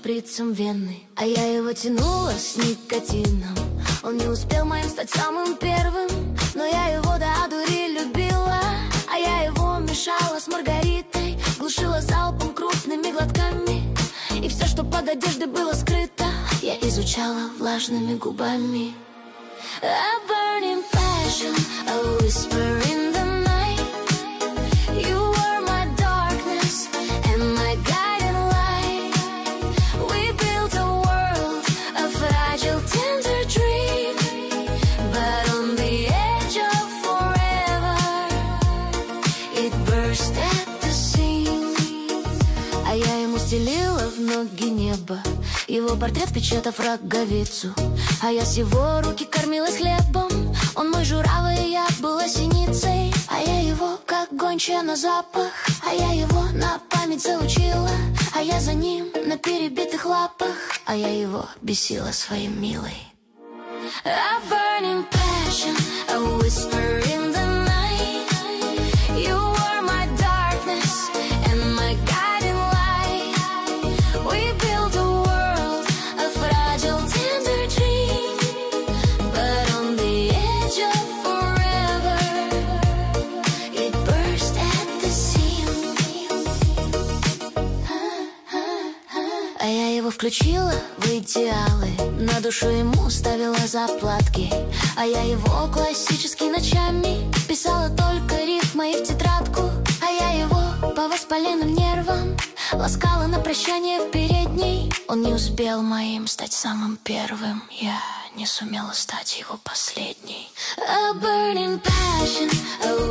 шприцем вены, а я его тянула с никотином. Он не успел моим стать самым первым, но я его до одури любила. А я его мешала с Маргаритой, глушила залпом крупными глотками. И все, что под одеждой было скрыто, я изучала влажными губами. A burning passion, a whisper in the night. You were my darkness and my guiding light. We built a world, a fragile, tender dream, but on the edge of forever, it burst at the seams. А я ему стелила в ноги небо, его портрет впечатав роговицу. А я с его руки кормилась хлебом. Он мой журавль, и я была синицей. А я его, как гончая, на запах. А я его на память заучила. А я за ним на перебитых лапах. А я его бесила своей милой. A burning passion, a whisper in the night. You were my darkness and my guiding light. We built a world, a fragile, tender dream, but on the edge of forever, it burst at the seams. А я его включила в идеалы, на душу ему ставила заплатки. А я его классически ночами писала только рифмы и в тетрадку. А я его по воспаленным нервам ласкала на прощание в передней. Он не успел моим стать самым первым, я не сумела стать его последней. A burning passion, a